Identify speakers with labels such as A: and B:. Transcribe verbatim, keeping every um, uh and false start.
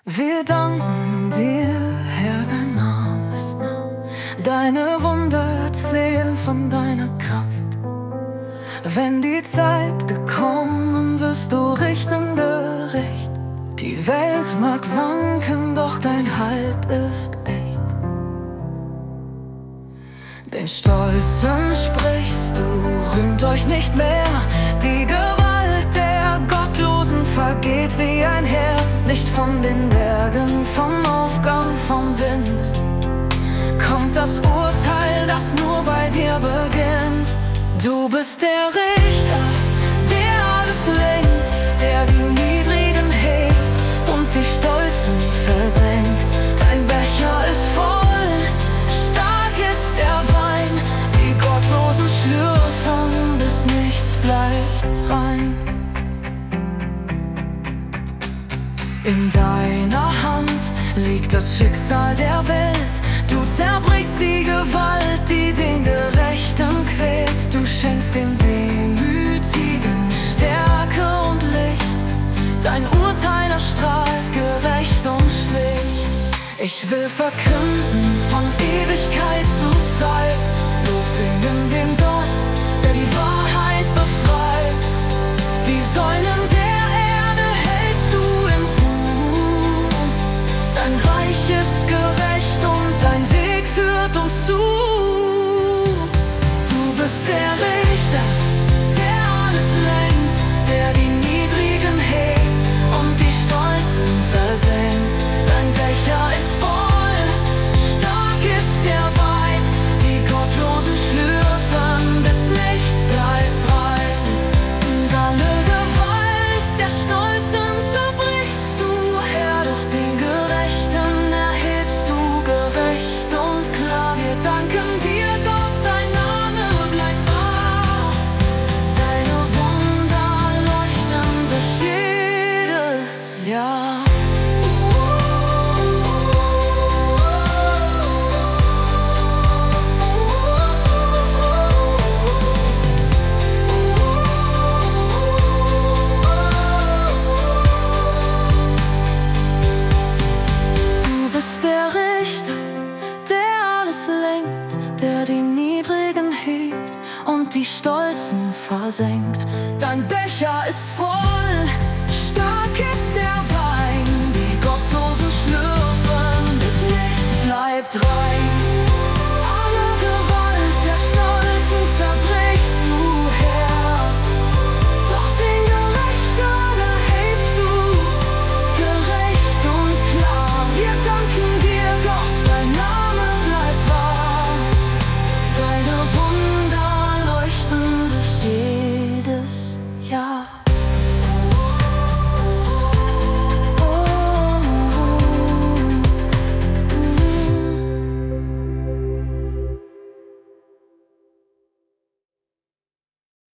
A: Wir danken dir, Herr, dein Name ist nah. Deine Wunder erzählen von deiner Kraft. Wenn die Zeit gekommen, wirst du richten gerecht. Die Welt mag wanken, doch dein Halt ist echt. Den Stolzen sprichst du, rühmt euch nicht mehr. Die Gewalt der Gottlosen vergeht wie ein Heer. Nicht von den Bergen, vom Aufgang, vom Wind kommt das Urteil, das nur bei dir beginnt. Du bist der Richter, der alles lenkt, der die Niedrigen hebt und die Stolzen versenkt. Dein Becher ist voll, stark ist der Wein, die Gottlosen schlürfen, bis nichts bleibt rein. In deiner Hand liegt das Schicksal der Welt. Du zerbrichst die Gewalt, die den Gerechten quält. Du schenkst den Demütigen Stärke und Licht. Dein Urteil erstrahlt gerecht und schlicht. Ich will verkünden von Ewigkeit zu Zeit, lossingen den Gott, der die Wahrheit befreit. Die Säulen der Erde hältst du in Ruhe. Dein Reich ist gerecht und dein Weg führt uns zu. Du bist der Richter, der alles lenkt, der die Niedrigen hebt und die Stolzen versenkt. Dein Becher ist voll, stark ist der Wein, die Gottlosen schlürfen, bis nichts bleibt rein. Und alle Gewalt der Stolzen zerbrichst du, Herr, doch den Gerechten erhebst du gerecht und klar. Wir danken dir, Gott, dein Name bleibt wahr. Deine Wunder leuchten durch jedes Jahr. Du bist der Richter, der alles lenkt, der die Niedrigen hebt und die Stolzen versenkt. Dein Becher ist voll.